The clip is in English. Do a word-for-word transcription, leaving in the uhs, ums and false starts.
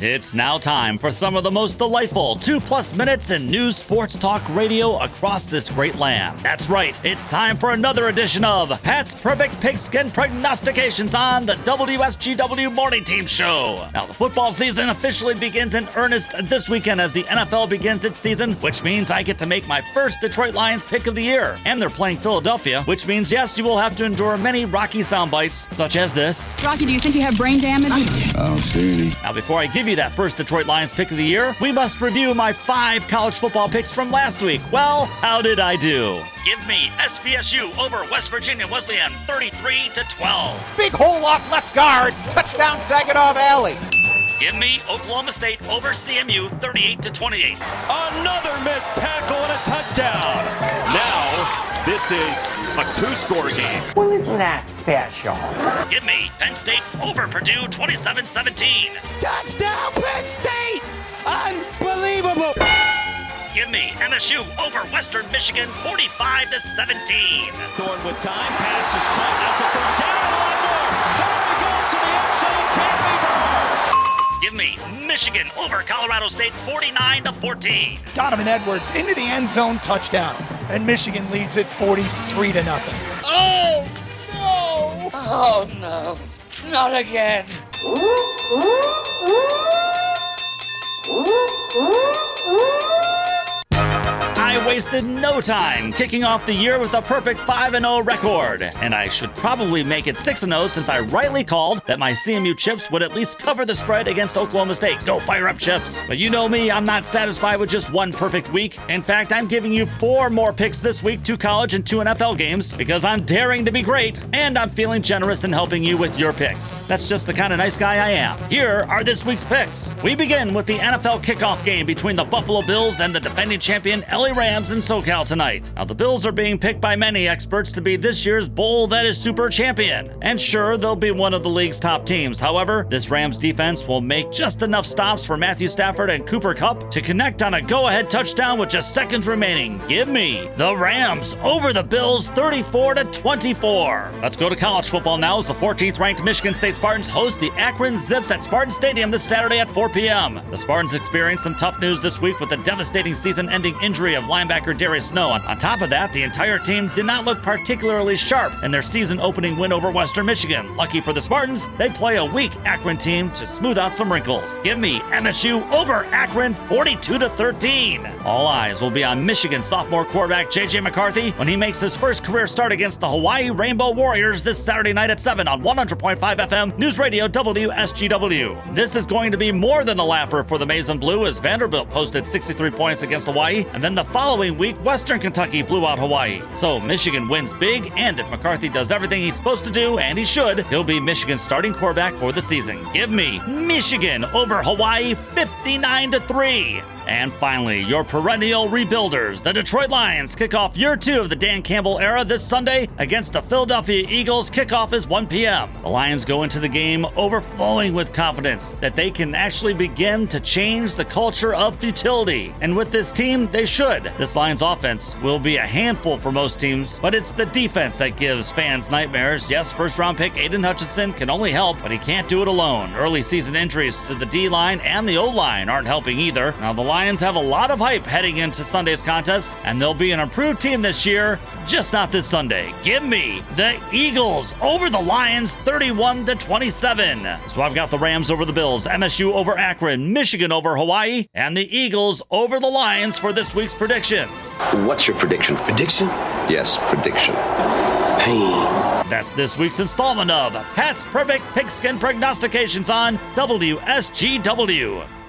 It's now time for some of the most delightful two-plus minutes in news sports talk radio across this great land. That's right, it's time for another edition of Pat's Perfect Pigskin Prognostications on the W S G W Morning Team Show. Now, the football season officially begins in earnest this weekend as the N F L begins its season, which means I get to make my first Detroit Lions pick of the year. And they're playing Philadelphia, which means, yes, you will have to endure many Rocky sound bites, such as this. Rocky, do you think you have brain damage? I don't see any. Now, before I give you that first Detroit Lions pick of the year, we must review my five college football picks from last week. Well, how did I do? Give me S V S U over West Virginia Wesleyan thirty-three to twelve. Big hole off left guard. Touchdown Saginaw Valley. Give me Oklahoma State over C M U thirty-eight to twenty-eight. Another missed tackle and a touchdown. Now, this is a two-score game. Well, isn't that special? Give me Penn State over Purdue twenty-seven seventeen. Touchdown, Penn State! Unbelievable! Give me M S U over Western Michigan forty-five to seventeen. Going with time, pass is caught. That's a first down. One more. There he goes to the end zone. Can't be burned. Give me Michigan over Colorado State forty-nine to fourteen. Donovan Edwards into the end zone, touchdown, and Michigan leads it forty-three to nothing. Oh no! Oh no! Not again! I wasted no time kicking off the year with a perfect five and oh record, and I should probably make it six and oh since I rightly called that my C M U Chips would at least cover the spread against Oklahoma State. Go fire up, Chips! But you know me, I'm not satisfied with just one perfect week. In fact, I'm giving you four more picks this week, two college and two N F L games, because I'm daring to be great, and I'm feeling generous in helping you with your picks. That's just the kind of nice guy I am. Here are this week's picks. We begin with the N F L kickoff game between the Buffalo Bills and the defending champion L A Rams in SoCal tonight. Now, the Bills are being picked by many experts to be this year's Bowl That Is Super champion. And sure, they'll be one of the league's top teams. However, this Rams defense will make just enough stops for Matthew Stafford and Cooper Kupp to connect on a go-ahead touchdown with just seconds remaining. Give me the Rams over the Bills thirty-four to twenty-four. Let's go to college football now as the fourteenth ranked Michigan State Spartans host the Akron Zips at Spartan Stadium this Saturday at four p.m. The Spartans experienced some tough news this week with the devastating season-ending injury of linebacker Darius Snow. On, on top of that, the entire team did not look particularly sharp in their season-opening win over Western Michigan. Lucky for the Spartans, they play a weak Akron team to smooth out some wrinkles. Give me M S U over Akron forty-two to thirteen. All eyes will be on Michigan sophomore quarterback J J McCarthy when he makes his first career start against the Hawaii Rainbow Warriors this Saturday night at seven on one hundred point five F M News Radio W S G W. This is going to be more than a laugher for the Maize and Blue as Vanderbilt posted sixty-three points against Hawaii, and then the following week, Western Kentucky blew out Hawaii. So Michigan wins big, and if McCarthy does everything he's supposed to do, and he should, he'll be Michigan's starting quarterback for the season. Give me Michigan over Hawaii fifty-nine to three. And finally, your perennial rebuilders, the Detroit Lions, kick off year two of the Dan Campbell era this Sunday against the Philadelphia Eagles. Kickoff is one p.m. The Lions go into the game overflowing with confidence that they can actually begin to change the culture of futility. And with this team, they should. This Lions offense will be a handful for most teams, but it's the defense that gives fans nightmares. Yes, first-round pick Aiden Hutchinson can only help, but he can't do it alone. Early season injuries to the D-line and the O-line aren't helping either. Now, the Lions have a lot of hype heading into Sunday's contest, and they'll be an improved team this year, just not this Sunday. Give me the Eagles over the Lions thirty-one to twenty-seven. So I've got the Rams over the Bills, M S U over Akron, Michigan over Hawaii, and the Eagles over the Lions for this week's predictions. What's your prediction? Prediction? Yes, prediction. Pain. That's this week's installment of Pat's Perfect Pigskin Prognostications on W S G W.